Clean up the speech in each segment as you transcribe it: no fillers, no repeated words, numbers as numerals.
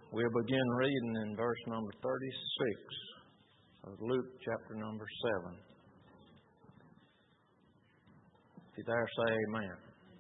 We'll begin reading in verse number 36 of Luke chapter number 7. If you're there, say amen.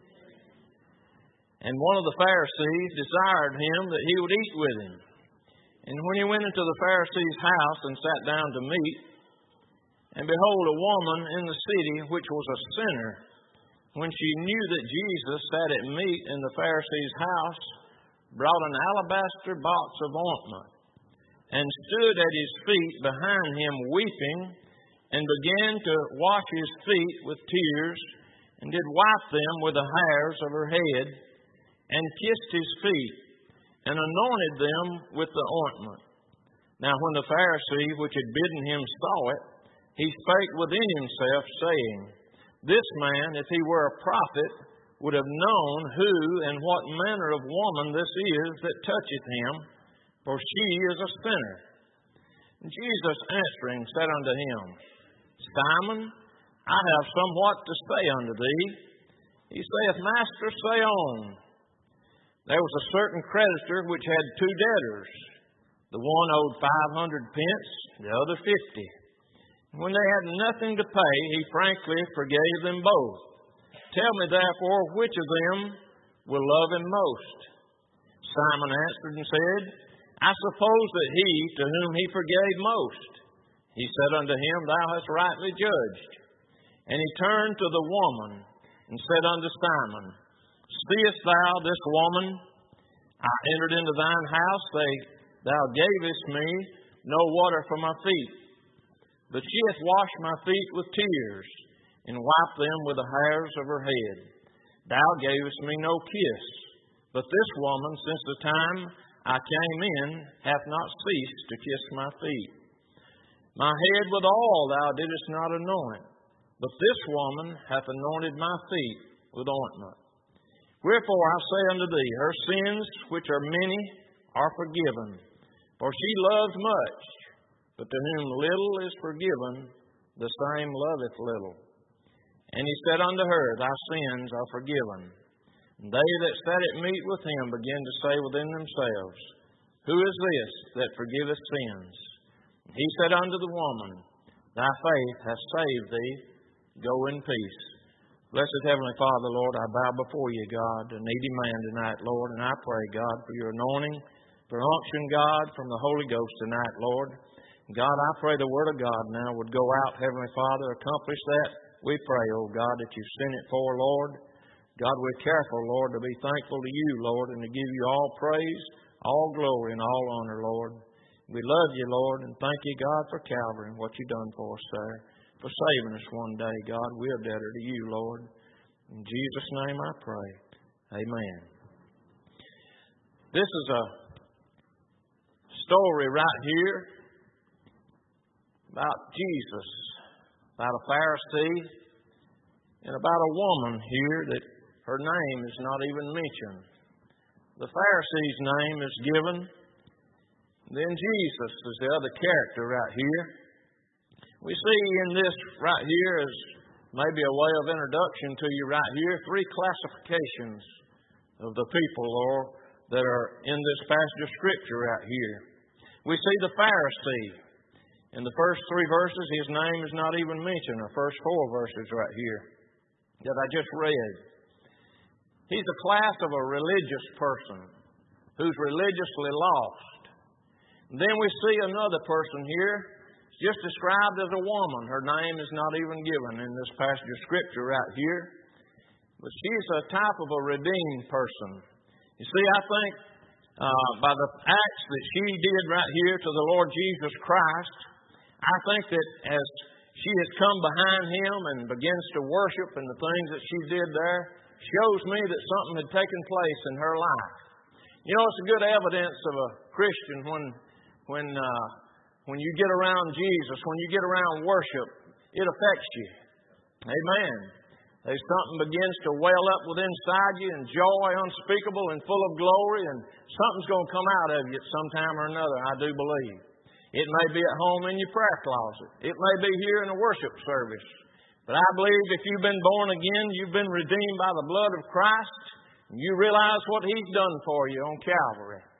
And one of the Pharisees desired him that he would eat with him. And when he went into the Pharisee's house and sat down to meat, and behold, a woman in the city which was a sinner, when she knew that Jesus sat at meat in the Pharisee's house, brought an alabaster box of ointment, and stood at his feet behind him weeping, and began to wash his feet with tears, and did wipe them with the hairs of her head, and kissed his feet, and anointed them with the ointment. Now when the Pharisee which had bidden him saw it, he spake within himself, saying, This man, if he were a prophet, would have known who and what manner of woman this is that toucheth him, for she is a sinner. And Jesus answering said unto him, Simon, I have somewhat to say unto thee. He saith, Master, say on. There was a certain creditor which had two debtors. The one owed 500 pence, the other 50. And when they had nothing to pay, he frankly forgave them both. Tell me therefore, which of them will love him most? Simon answered and said, I suppose that he to whom he forgave most. He said unto him, Thou hast rightly judged. And he turned to the woman and said unto Simon, Seest thou this woman? I entered into thine house, thou gavest me no water for my feet, but she hath washed my feet with tears, and wiped them with the hairs of her head. Thou gavest me no kiss, but this woman, since the time I came in, hath not ceased to kiss my feet. My head with oil thou didst not anoint, but this woman hath anointed my feet with ointment. Wherefore I say unto thee, her sins, which are many, are forgiven. For she loves much, but to whom little is forgiven, the same loveth little. And he said unto her, Thy sins are forgiven. And they that sat at meat with him began to say within themselves, Who is this that forgiveth sins? And he said unto the woman, Thy faith hath saved thee. Go in peace. Blessed Heavenly Father, Lord, I bow before you, God, a needy man tonight, Lord, and I pray, God, for your anointing, for unction, God, from the Holy Ghost tonight, Lord. God, I pray the Word of God now would go out, Heavenly Father, accomplish that. We pray, oh God, that you send it for, Lord. God, we're careful, Lord, to be thankful to you, Lord, and to give you all praise, all glory, and all honor, Lord. We love you, Lord, and thank you, God, for Calvary and what you've done for us there, for saving us one day, God. We're debtor to you, Lord. In Jesus' name I pray. Amen. This is a story right here about Jesus, about a Pharisee, and about a woman here that her name is not even mentioned. The Pharisee's name is given. Then Jesus is the other character right here. We see in this right here as maybe a way of introduction to you right here, three classifications of the people, Lord, that are in this passage of Scripture right here. We see the Pharisee. In the first three verses, his name is not even mentioned, the first four verses right here that I just read. He's a class of a religious person who's religiously lost. And then we see another person here, just described as a woman. Her name is not even given in this passage of Scripture right here. But she's a type of a redeemed person. You see, I think by the acts that she did right here to the Lord Jesus Christ, I think that as she has come behind him and begins to worship, and the things that she did there shows me that something had taken place in her life. You know, it's a good evidence of a Christian when you get around Jesus, when you get around worship, it affects you. Amen. There's something begins to well up within inside you, and joy unspeakable and full of glory, and something's going to come out of you at some time or another, I do believe. It may be at home in your prayer closet. It may be here in a worship service. But I believe if you've been born again, you've been redeemed by the blood of Christ, and you realize what He's done for you on Calvary.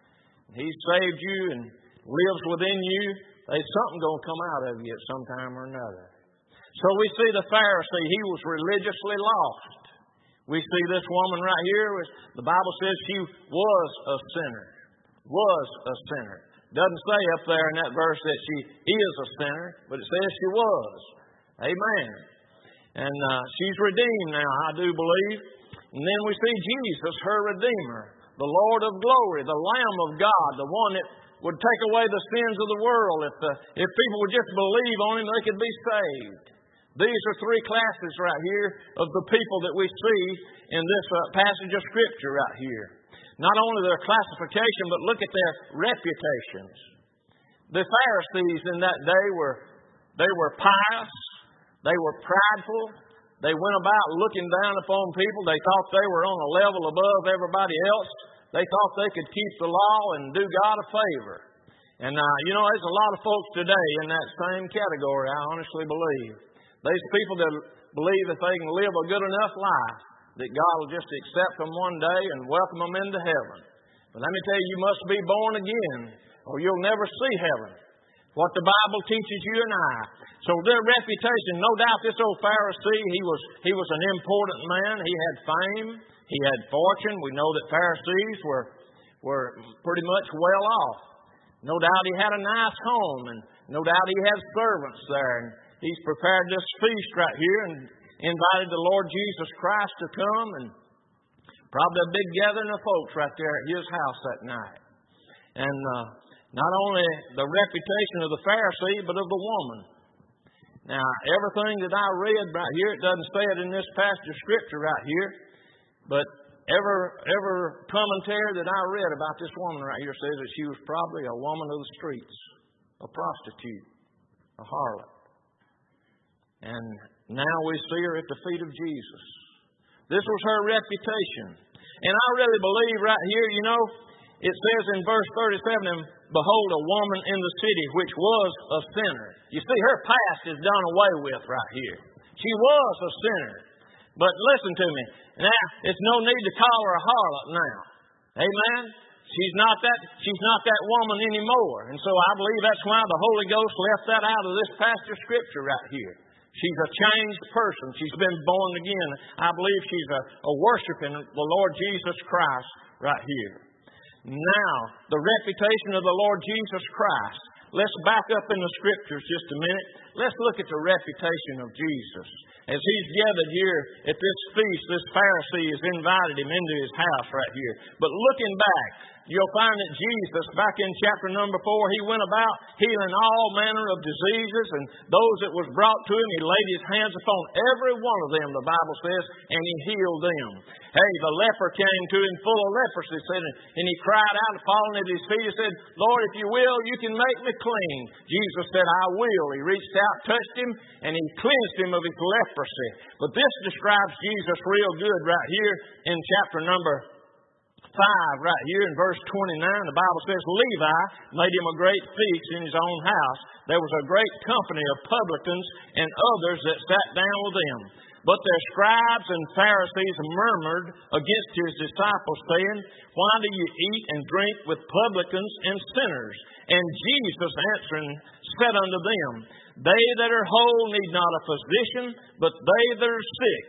He saved you and lives within you. There's something going to come out of you at some time or another. So we see the Pharisee, he was religiously lost. We see this woman right here, the Bible says she was a sinner. Was a sinner. Doesn't say up there in that verse that she is a sinner, but it says she was. Amen. And she's redeemed now, I do believe. And then we see Jesus, her Redeemer, the Lord of glory, the Lamb of God, the one that would take away the sins of the world. If people would just believe on Him, they could be saved. These are three classes right here of the people that we see in this passage of Scripture right here. Not only their classification, but look at their reputations. The Pharisees in that day were pious. They were prideful. They went about looking down upon people. They thought they were on a level above everybody else. They thought they could keep the law and do God a favor. And, there's a lot of folks today in that same category, I honestly believe. There's people that believe that they can live a good enough life that God will just accept them one day and welcome them into heaven. But let me tell you, you must be born again or you'll never see heaven. What the Bible teaches you and I. So their reputation, no doubt this old Pharisee, he was an important man. He had fame. He had fortune. We know that Pharisees were pretty much well off. No doubt he had a nice home, and no doubt he had servants there. And he's prepared this feast right here and invited the Lord Jesus Christ to come, and probably a big gathering of folks right there at his house that night. And not only the reputation of the Pharisee, but of the woman. Now, everything that I read right here, it doesn't say it in this passage of Scripture right here, but every commentary that I read about this woman right here says that she was probably a woman of the streets, a prostitute, a harlot. And now we see her at the feet of Jesus. This was her reputation. And I really believe right here, it says in verse 37, behold, a woman in the city which was a sinner. You see, her past is done away with right here. She was a sinner. But listen to me. Now, it's no need to call her a harlot now. Amen? She's not that woman anymore. And so I believe that's why the Holy Ghost left that out of this passage of Scripture right here. She's a changed person. She's been born again. I believe she's a worshiping the Lord Jesus Christ right here. Now, the reputation of the Lord Jesus Christ. Let's back up in the Scriptures just a minute. Let's look at the reputation of Jesus. As He's gathered here at this feast, this Pharisee has invited Him into his house right here. But looking back, you'll find that Jesus, back in chapter number 4, He went about healing all manner of diseases, and those that was brought to Him, He laid His hands upon every one of them, the Bible says, and He healed them. Hey, the leper came to Him full of leprosy, and he cried out, falling at His feet, and said, Lord, if you will, you can make me clean. Jesus said, I will. He reached out, touched him, and He cleansed him of his leprosy. But this describes Jesus real good right here in chapter number 5, right here in verse 29. The Bible says, Levi made him a great feast in his own house. There was a great company of publicans and others that sat down with them. But their scribes and Pharisees murmured against His disciples, saying, Why do you eat and drink with publicans and sinners? And Jesus answering said unto them, They that are whole need not a physician, but they that are sick.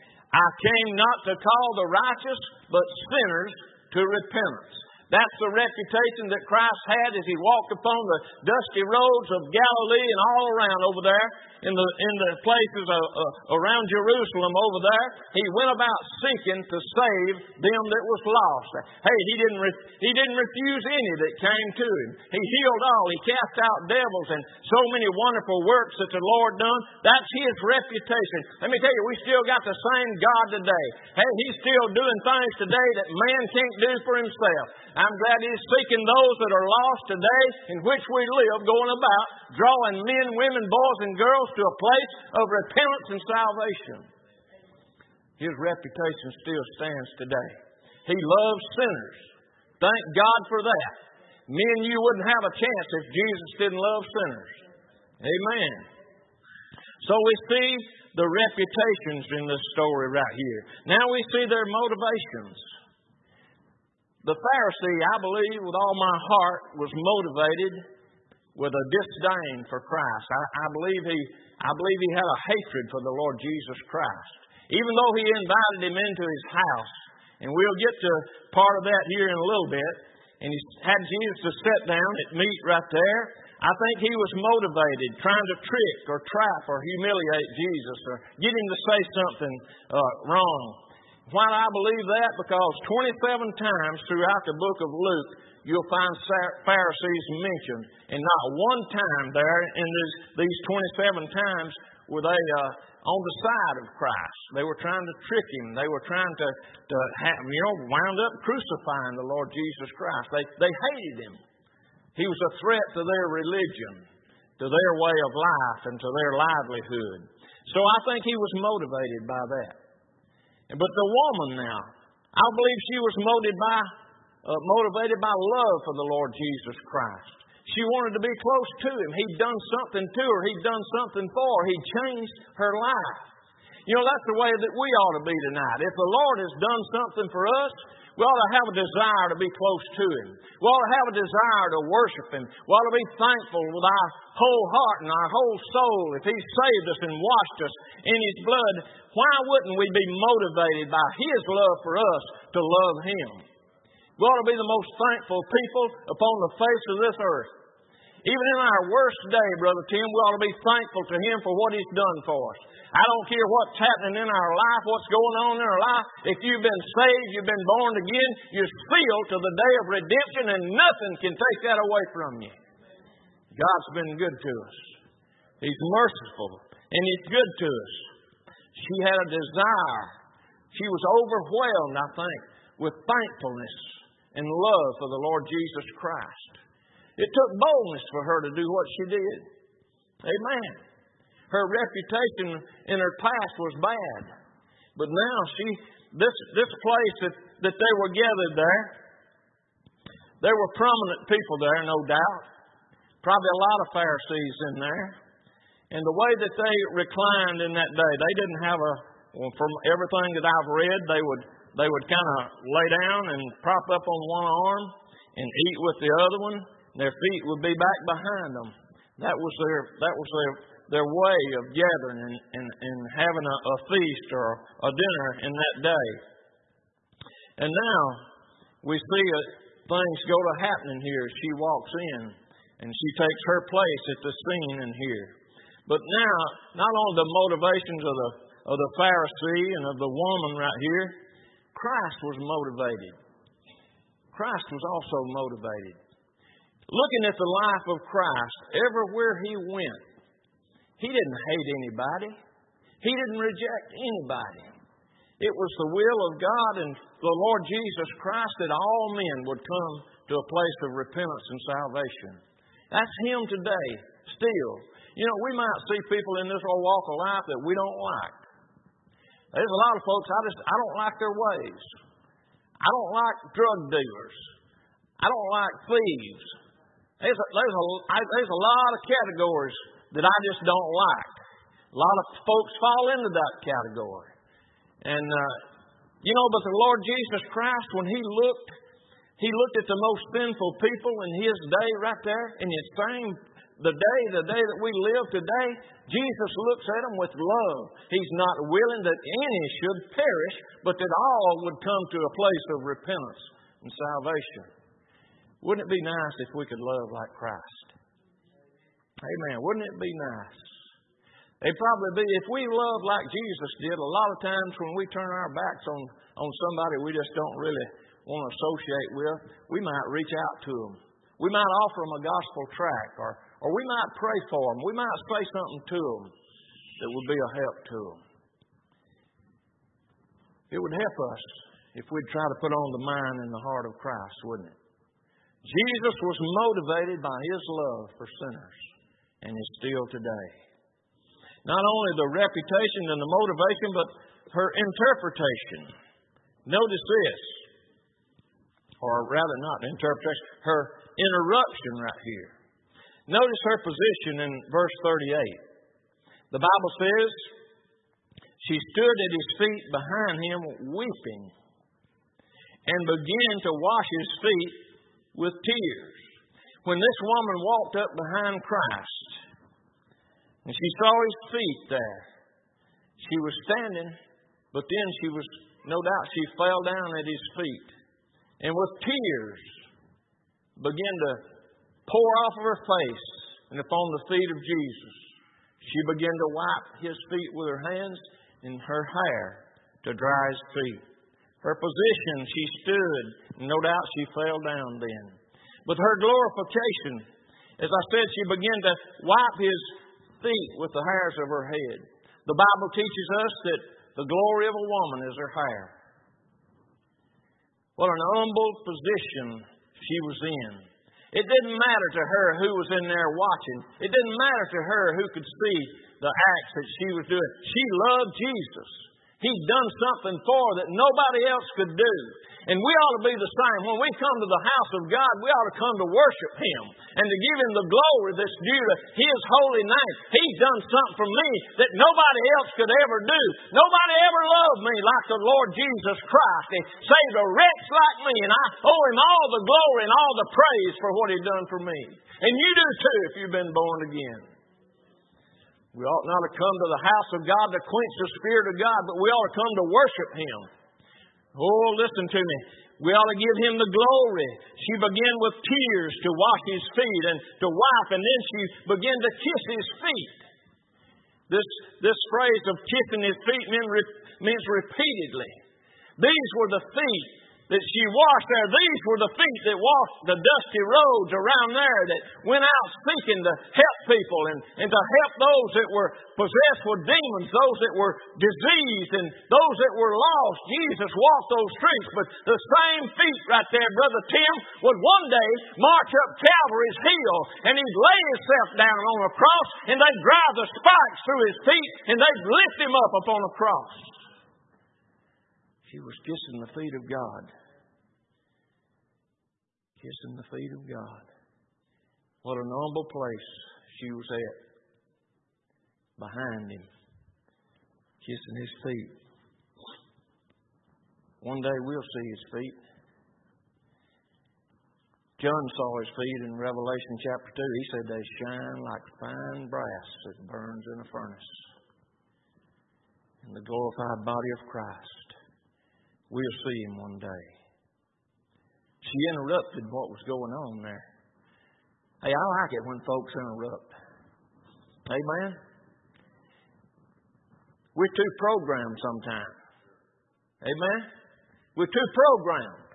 I came not to call the righteous, but sinners to repentance. That's the reputation that Christ had as He walked upon the dusty roads of Galilee and all around over there in the places around Jerusalem over there. He went about seeking to save them that was lost. Hey, He didn't refuse any that came to Him. He healed all. He cast out devils and so many wonderful works that the Lord done. That's His reputation. Let me tell you, we still got the same God today. Hey, He's still doing things today that man can't do for himself. I'm glad He's seeking those that are lost today in which we live, going about, drawing men, women, boys, and girls to a place of repentance and salvation. His reputation still stands today. He loves sinners. Thank God for that. Me and you wouldn't have a chance if Jesus didn't love sinners. Amen. So we see the reputations in this story right here. Now we see their motivations. The Pharisee, I believe with all my heart, was motivated with a disdain for Christ. I believe he had a hatred for the Lord Jesus Christ. Even though he invited him into his house, and we'll get to part of that here in a little bit, and he had Jesus to sit down at meat right there, I think he was motivated, trying to trick or trap or humiliate Jesus or get him to say something wrong. Why do I believe that? Because 27 times throughout the book of Luke, you'll find Pharisees mentioned, and not one time there in these 27 times were they on the side of Christ. They were trying to trick him. They were trying to wound up crucifying the Lord Jesus Christ. They hated him. He was a threat to their religion, to their way of life, and to their livelihood. So I think he was motivated by that. But the woman now, I believe she was motivated by love for the Lord Jesus Christ. She wanted to be close to him. He'd done something to her. He'd done something for her. He'd changed her life. That's the way that we ought to be tonight. If the Lord has done something for us, we ought to have a desire to be close to him. We ought to have a desire to worship him. We ought to be thankful with our whole heart and our whole soul. If he's saved us and washed us in his blood, why wouldn't we be motivated by his love for us to love him? We ought to be the most thankful people upon the face of this earth. Even in our worst day, Brother Tim, we ought to be thankful to him for what he's done for us. I don't care what's happening in our life, what's going on in our life. If you've been saved, you've been born again, you're sealed to the day of redemption, and nothing can take that away from you. God's been good to us. He's merciful, and he's good to us. She had a desire. She was overwhelmed, I think, with thankfulness and love for the Lord Jesus Christ. It took boldness for her to do what she did. Amen. Her reputation in her past was bad. But now this place that they were gathered there were prominent people there, no doubt. Probably a lot of Pharisees in there. And the way that they reclined in that day, they didn't have from everything that I've read, they would kind of lay down and prop up on one arm and eat with the other one. Their feet would be back behind them. That was their way of gathering and having a feast or a dinner in that day. And now we see things go to happening here. She walks in and she takes her place at the scene in here. But now, not only the motivations of the Pharisee and of the woman right here, Christ was motivated. Christ was also motivated. Looking at the life of Christ, everywhere he went, he didn't hate anybody. He didn't reject anybody. It was the will of God and the Lord Jesus Christ that all men would come to a place of repentance and salvation. That's him today, still. We might see people in this old walk of life that we don't like. There's a lot of folks, I don't like their ways. I don't like drug dealers. I don't like thieves. There's a lot of categories that I just don't like. A lot of folks fall into that category. And, but the Lord Jesus Christ, when he looked at the most sinful people in his day right there, in his same, the day that we live today, Jesus looks at them with love. He's not willing that any should perish, but that all would come to a place of repentance and salvation. Wouldn't it be nice if we could love like Christ? Amen. Wouldn't it be nice? It'd probably be, if we love like Jesus did, a lot of times when we turn our backs on somebody we just don't really want to associate with, we might reach out to them. We might offer them a gospel tract, or we might pray for them. We might say something to them that would be a help to them. It would help us if we'd try to put on the mind and the heart of Christ, wouldn't it? Jesus was motivated by his love for sinners, and is still today. Not only the reputation and the motivation, but her interpretation. Notice this, or rather not interpretation, her interruption right here. Notice her position in verse 38. The Bible says, she stood at his feet behind him weeping. and began to wash his feet with tears. When this woman walked up behind Christ and she saw his feet there, she was standing, but then she was, no doubt, she fell down at his feet and with tears began to pour off of her face and upon the feet of Jesus. She began to wipe his feet with her hands and her hair to dry his feet. Her position, she stood, and no doubt she fell down then. With her glorification, as I said, she began to wipe his feet with the hairs of her head. The Bible teaches us that the glory of a woman is her hair. What an humble position she was in. It didn't matter to her who was in there watching. It didn't matter to her who could see the acts that she was doing. She loved Jesus. He'd done something for her that nobody else could do. And we ought to be the same. When we come to the house of God, we ought to come to worship Him and to give Him the glory that's due to His holy name. He's done something for me that nobody else could ever do. Nobody ever loved me like the Lord Jesus Christ. He saved a wretch like me, and I owe Him all the glory and all the praise for what He's done for me. And you do too if you've been born again. We ought not to come to the house of God to quench the Spirit of God, but we ought to come to worship Him. Oh, listen to me. We ought to give Him the glory. She began with tears to wash His feet and to wipe, and then she began to kiss His feet. This phrase of kissing His feet means repeatedly. These were the feet that she washed there. These were the feet that walked the dusty roads around there, that went out seeking to help people and to help those that were possessed with demons, those that were diseased, and those that were lost. Jesus walked those streets, but the same feet right there, Brother Tim, would one day march up Calvary's hill, and He'd lay Himself down on a cross, and they'd drive the spikes through His feet, and they'd lift Him up upon a cross. She was kissing the feet of God. Kissing the feet of God. What an humble place she was at. Behind Him. Kissing His feet. One day we'll see His feet. John saw His feet in Revelation chapter 2. He said they shine like fine brass that burns in a furnace. In the glorified body of Christ. We'll see Him one day. She interrupted what was going on there. Hey, I like it when folks interrupt. Amen? We're too programmed sometimes. Amen? We're too programmed.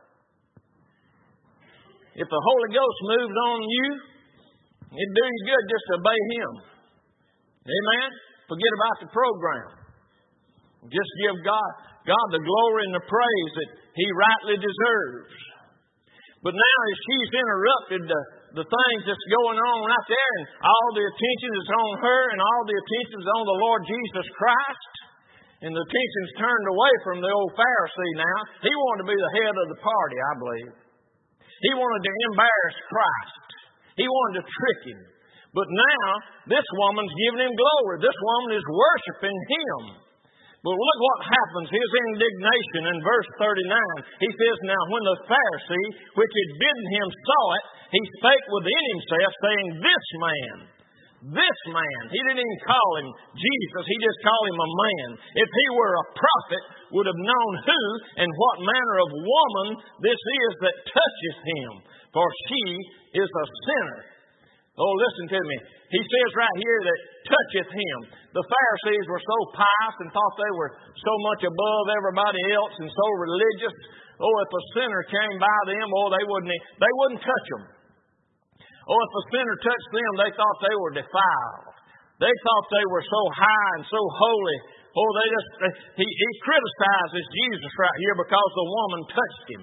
If the Holy Ghost moves on you, it'd do you good just to obey Him. Amen? Forget about the program. Just give God the glory and the praise that He rightly deserves. But now as she's interrupted the things that's going on right there, and all the attention is on her and all the attention is on the Lord Jesus Christ, and the attention's turned away from the old Pharisee now. He wanted to be the head of the party, I believe. He wanted to embarrass Christ. He wanted to trick Him. But now, this woman's giving Him glory. This woman is worshiping Him. But look what happens. His indignation in verse 39. He says, Now when the Pharisee, which had bidden him, saw it, he spake within himself, saying, This man. He didn't even call Him Jesus. He just called Him a man. If He were a prophet, would have known who and what manner of woman this is that toucheth Him. For she is a sinner. Oh, listen to me. He says right here that toucheth Him. The Pharisees were so pious and thought they were so much above everybody else and so religious. Oh, if a sinner came by them, they wouldn't touch them. Oh, if a sinner touched them, they thought they were defiled. They thought they were so high and so holy. Oh, he criticizes Jesus right here because the woman touched Him.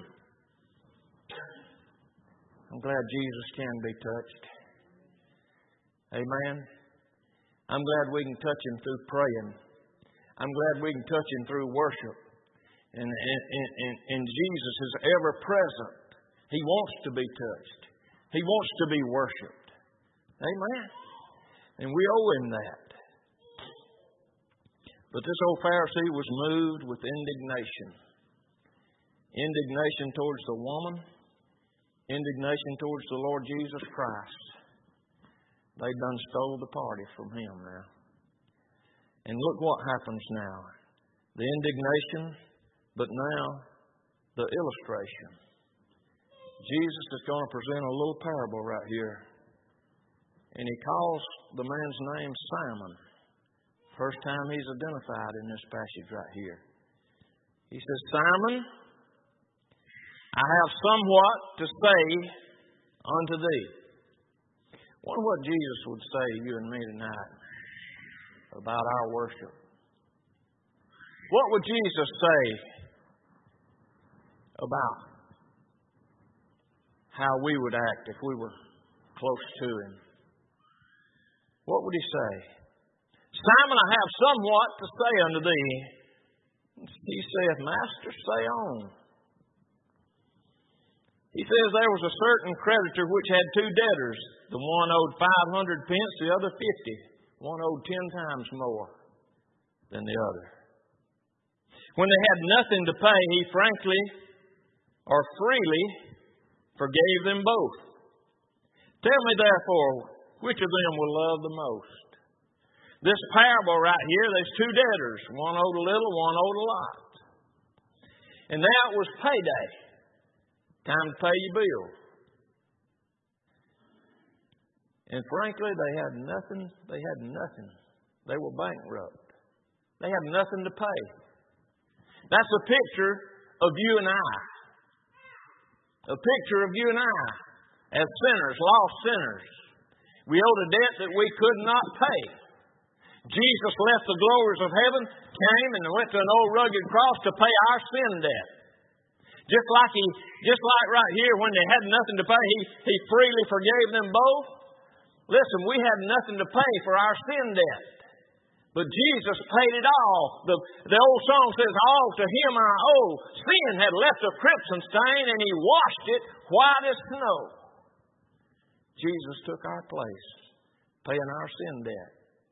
I'm glad Jesus can be touched. Amen. I'm glad we can touch Him through praying. I'm glad we can touch Him through worship. And Jesus is ever present. He wants to be touched. He wants to be worshipped. Amen. And we owe Him that. But this old Pharisee was moved with indignation. indignation towards the woman, indignation towards the Lord Jesus Christ. They done stole the party from Him now. And look what happens now. The indignation, but now the illustration. Jesus is going to present a little parable right here. And He calls the man's name Simon. First time He's identified in this passage right here. He says, Simon, I have somewhat to say unto thee. I wonder what Jesus would say to you and me tonight about our worship. What would Jesus say about how we would act if we were close to Him? What would He say? Simon, I have somewhat to say unto thee. He saith, Master, say on. He says there was a certain creditor which had two debtors. The one owed 500 pence, the other 50. One owed 10 times more than the other. When they had nothing to pay, he frankly or freely forgave them both. Tell me therefore, which of them will love the most? This parable right here, there's two debtors. One owed a little, one owed a lot. And now it was payday. Time to pay your bill. And frankly, they had nothing. They had nothing. They were bankrupt. They had nothing to pay. That's a picture of you and I. A picture of you and I as sinners, lost sinners. We owed a debt that we could not pay. Jesus left the glories of heaven, came and went to an old rugged cross to pay our sin debt. Just like right here when they had nothing to pay, He freely forgave them both. Listen, we had nothing to pay for our sin debt. But Jesus paid it all. The old song says, all to Him I owe. Sin had left a crimson stain and He washed it white as snow. Jesus took our place, paying our sin debt.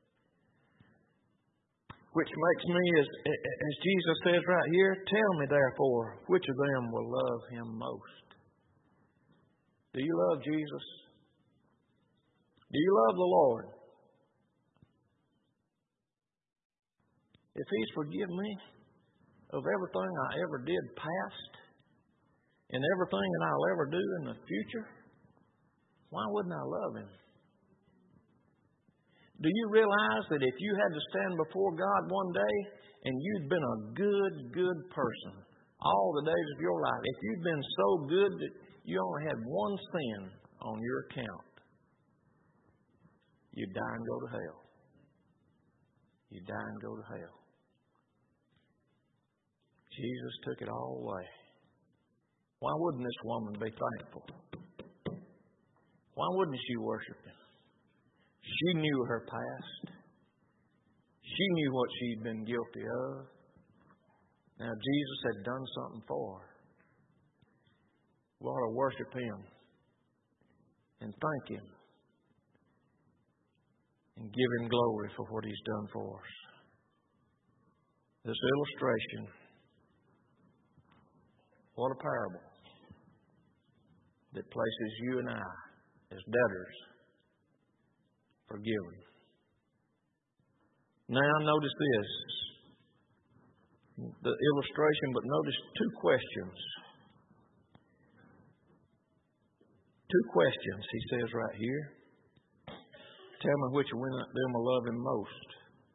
Which makes me, as Jesus says right here, tell me therefore, which of them will love Him most? Do you love Jesus? Do you love the Lord? If He's forgiven me of everything I ever did past and everything that I'll ever do in the future, why wouldn't I love Him? Do you realize that if you had to stand before God one day and you'd been a good person all the days of your life, if you'd been so good that you only had one sin on your account, you'd die and go to hell. You'd die and go to hell. Jesus took it all away. Why wouldn't this woman be thankful? Why wouldn't she worship Him? She knew her past. She knew what she'd been guilty of. Now, Jesus had done something for her. We ought to worship Him and thank Him and give Him glory for what He's done for us. This illustration, what a parable that places you and I as debtors forgiven. Now notice this. The illustration, but notice two questions. Two questions, he says right here. Tell me which of them will love Him most.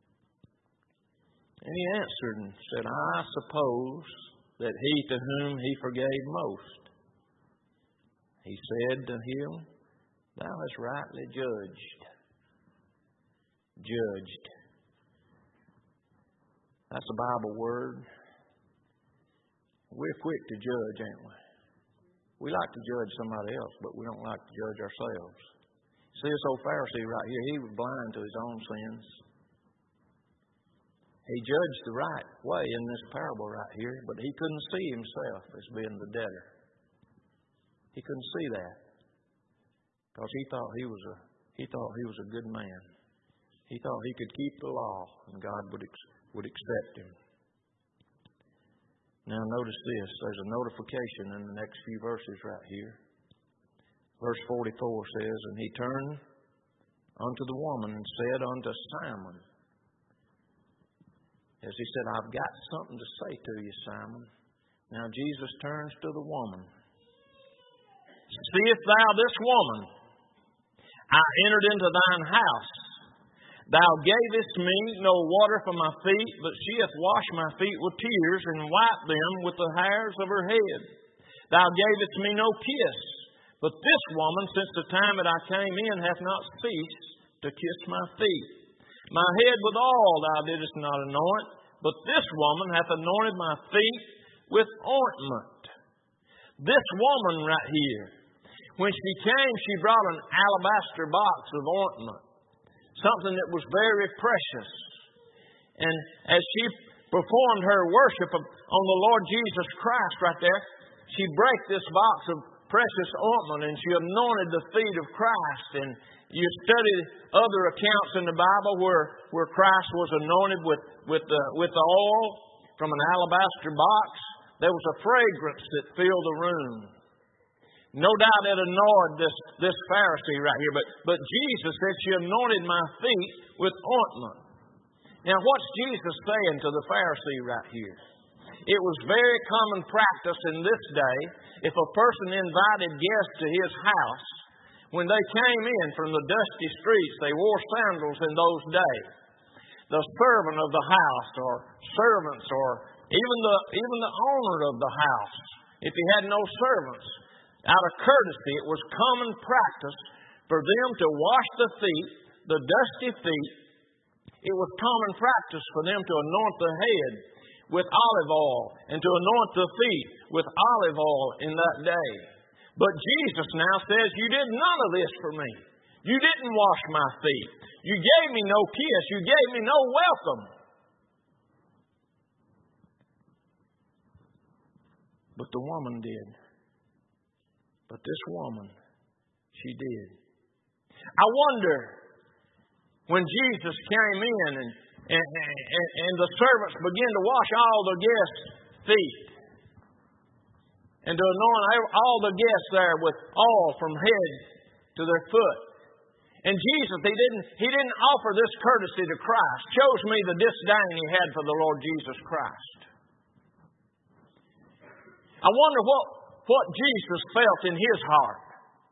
And he answered and said, I suppose that he to whom He forgave most. He said to him, Thou hast rightly judged. Judged. That's a Bible word. We're quick to judge, ain't we? We like to judge somebody else, but we don't like to judge ourselves. See, this old Pharisee right here, he was blind to his own sins. He judged the right way in this parable right here, but he couldn't see himself as being the debtor. He couldn't see that because he thought he was a good man. He thought he could keep the law and God would accept him. Now notice this. There's a notification in the next few verses right here. Verse 44 says, And he turned unto the woman and said unto Simon, as he said, I've got something to say to you, Simon. Now Jesus turns to the woman. Seest thou this woman? I entered into thine house. Thou gavest me no water for my feet, but she hath washed my feet with tears and wiped them with the hairs of her head. Thou gavest me no kiss, but this woman, since the time that I came in, hath not ceased to kiss my feet. My head with oil thou didst not anoint, but this woman hath anointed my feet with ointment. This woman right here, when she came, she brought an alabaster box of ointment, something that was very precious. And as she performed her worship on the Lord Jesus Christ right there, she brake this box of precious ointment and she anointed the feet of Christ. And you study other accounts in the Bible where Christ was anointed with the oil from an alabaster box. There was a fragrance that filled the room. No doubt it annoyed this Pharisee right here, but Jesus said she anointed my feet with ointment. Now what's Jesus saying to the Pharisee right here? It was very common practice in this day, if a person invited guests to his house, when they came in from the dusty streets, they wore sandals in those days. The servant of the house, or servants, or even the owner of the house, if he had no servants, out of courtesy, it was common practice for them to wash the feet, the dusty feet. It was common practice for them to anoint the head with olive oil and to anoint the feet with olive oil in that day. But Jesus now says, you did none of this for me. You didn't wash my feet. You gave me no kiss. You gave me no welcome. But the woman did. But this woman, she did. I wonder, when Jesus came in and the servants began to wash all the guests' feet and to anoint all the guests there with oil from head to their foot. And Jesus, he didn't offer this courtesy to Christ. Shows me the disdain he had for the Lord Jesus Christ. I wonder what Jesus felt in his heart.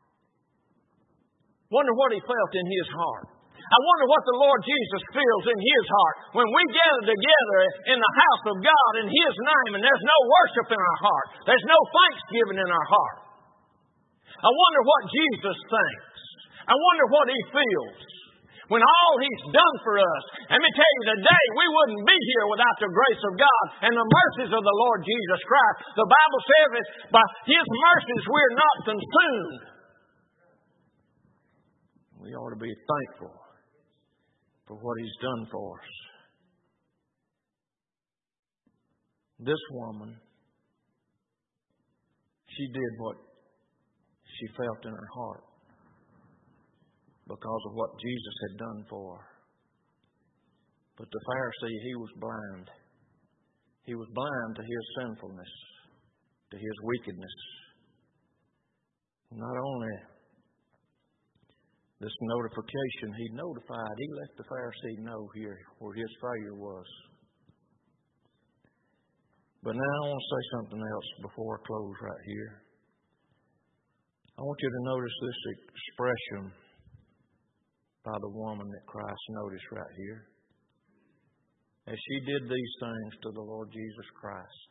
Wonder what he felt in his heart. I wonder what the Lord Jesus feels in his heart when we gather together in the house of God in his name and there's no worship in our heart. There's no thanksgiving in our heart. I wonder what Jesus thinks. I wonder what he feels when all he's done for us. Let me tell you, today we wouldn't be here without the grace of God and the mercies of the Lord Jesus Christ. The Bible says that by his mercies we're not consumed. We ought to be thankful for what he's done for us. This woman, she did what she felt in her heart because of what Jesus had done for her. But the Pharisee, he was blind. He was blind to his sinfulness, to his wickedness. Not only this notification he notified, he let the Pharisee know here where his failure was. But now I want to say something else before I close right here. I want you to notice this expression by the woman that Christ noticed right here. As she did these things to the Lord Jesus Christ.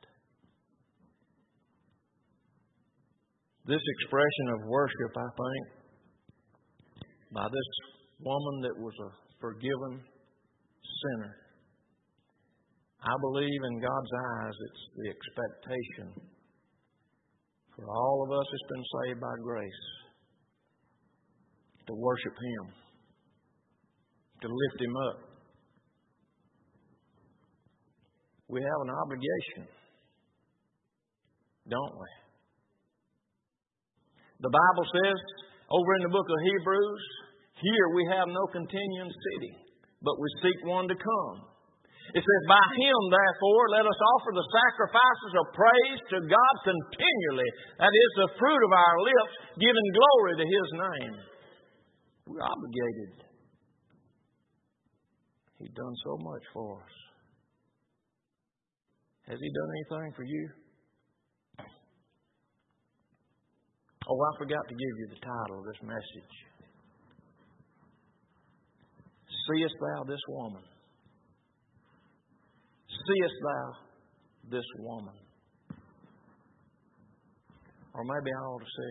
This expression of worship, I think, by this woman that was a forgiven sinner. I believe in God's eyes it's the expectation for all of us that's been saved by grace to worship him, to lift him up. We have an obligation, don't we? The Bible says over in the book of Hebrews, here we have no continuing city, but we seek one to come. It says, by Him, therefore, let us offer the sacrifices of praise to God continually. That is the fruit of our lips, giving glory to His name. We're obligated. He's done so much for us. Has He done anything for you? Oh, I forgot to give you the title of this message. Seest thou this woman? Seest thou this woman? Or maybe I ought to say,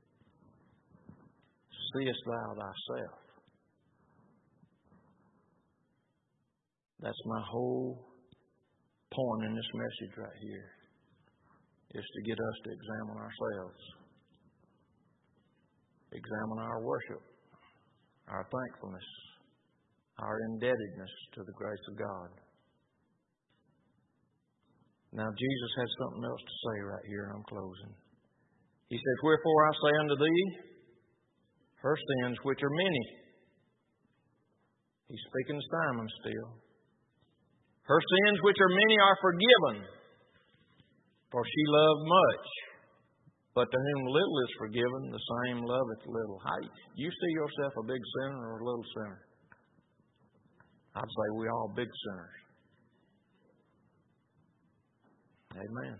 seest thou thyself? That's my whole point in this message right here, is to get us to examine ourselves. Examine our worship, our thankfulness, our indebtedness to the grace of God. Now, Jesus has something else to say right here, and I'm closing. He says, wherefore I say unto thee, her sins, which are many. He's speaking to Simon still. Her sins, which are many, are forgiven, for she loved much. But to whom little is forgiven, the same loveth little. How you see yourself a big sinner or a little sinner? I'd say we all big sinners. Amen.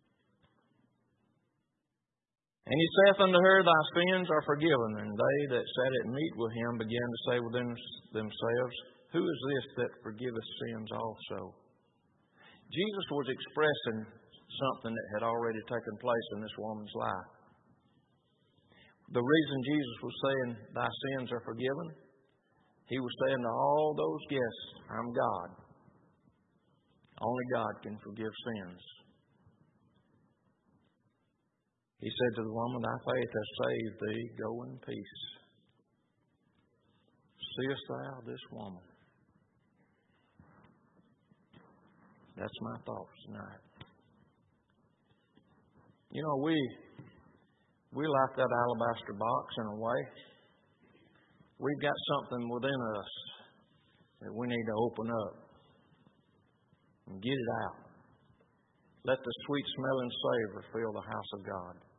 And he saith unto her, thy sins are forgiven. And they that sat at meat with him began to say within themselves, who is this that forgiveth sins also? Jesus was expressing something that had already taken place in this woman's life. The reason Jesus was saying, thy sins are forgiven, He was saying to all those guests, I'm God. Only God can forgive sins. He said to the woman, thy faith has saved thee. Go in peace. Seest thou this woman? That's my thoughts tonight. You know, we like that alabaster box in a way. We've got something within us that we need to open up and get it out. Let the sweet smelling savor fill the house of God.